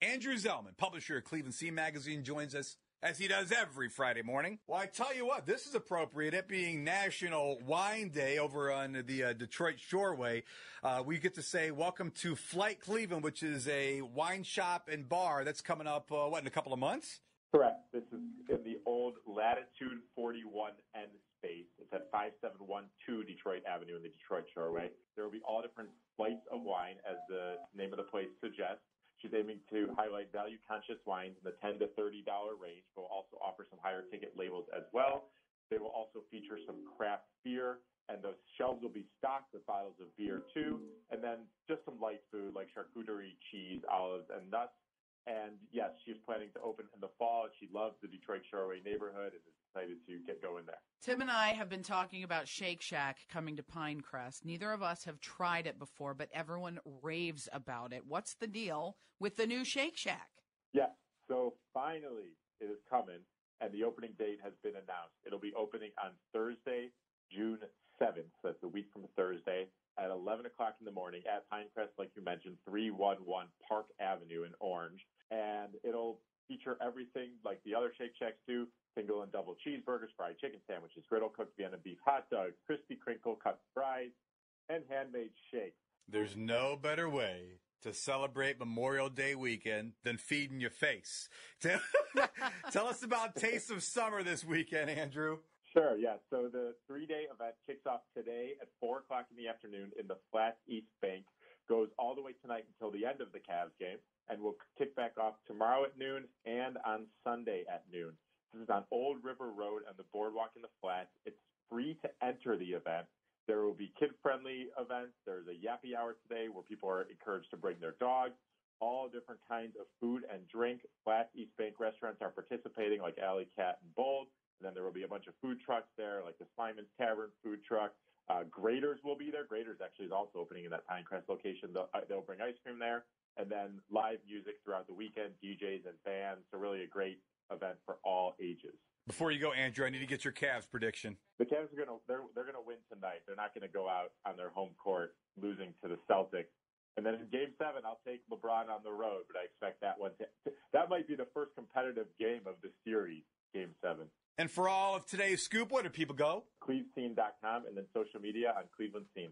Andrew Zellman, publisher of Cleveland Scene Magazine, joins us as he does every Friday morning. Well, I tell you what, this is appropriate. It being National Wine Day over on the Detroit Shoreway, we get to say welcome to Flight Cleveland, which is a wine shop and bar that's coming up, in a couple of months? Correct. This is in the old Latitude 41N space. It's at 5712 Detroit Avenue in the Detroit Shoreway. There will be all different flights of wine, as the name of the place suggests. She's aiming to highlight value-conscious wines in the $10 to $30 range, but will also offer some higher ticket labels as well. They will also feature some craft beer, and those shelves will be stocked with bottles of beer too, and then just some light food like charcuterie, cheese, olives, and nuts. And yes, she's planning to open in the fall. She loves the Detroit Shoreway neighborhood and is excited to get going there. Tim and I have been talking about Shake Shack coming to Pinecrest. Neither of us have tried it before, but everyone raves about it. What's the deal with the new Shake Shack? Yes, so finally it is coming, and the opening date has been announced. It'll be opening on Thursday, June 7th. So that's a week from Thursday at 11 o'clock in the morning at Pinecrest, like you mentioned, 311 Park Avenue in Orange. And it'll feature everything like the other Shake Shacks do: single and double cheeseburgers, fried chicken sandwiches, griddle cooked Vienna beef hot dogs, crispy crinkle cut fries, and handmade shakes. There's no better way to celebrate Memorial Day weekend than feeding your face. Tell us about Taste of Summer this weekend, Andrew. Sure, yeah. So the 3-day event kicks off today at 4 o'clock in the afternoon in the Flat East Bank, goes all the way tonight until the end of the Cavs game, and will kick back off tomorrow at noon and on Sunday at noon. This is on Old River Road on the boardwalk in the Flats. It's free to enter the event. There will be kid-friendly events. There's a yappy hour today where people are encouraged to bring their dogs. All different kinds of food and drink. Flat East Bank restaurants are participating, like Alley Cat and Bold. And then there will be a bunch of food trucks there, like the Slyman's Tavern food truck. Graders will be there. Graders actually is also opening in that Pinecrest location. They'll bring ice cream there. And then live music throughout the weekend, DJs and bands. So really a great event for all ages. Before you go, Andrew, I need to get your Cavs prediction. The Cavs are they're gonna win tonight. They're not gonna go out on their home court losing to the Celtics. And then in Game 7, I'll take LeBron on the road, but I expect that one that might be the first competitive game of the series, Game 7. And for all of today's scoop, where do people go? CleveScene.com, and then social media on Cleveland Scene.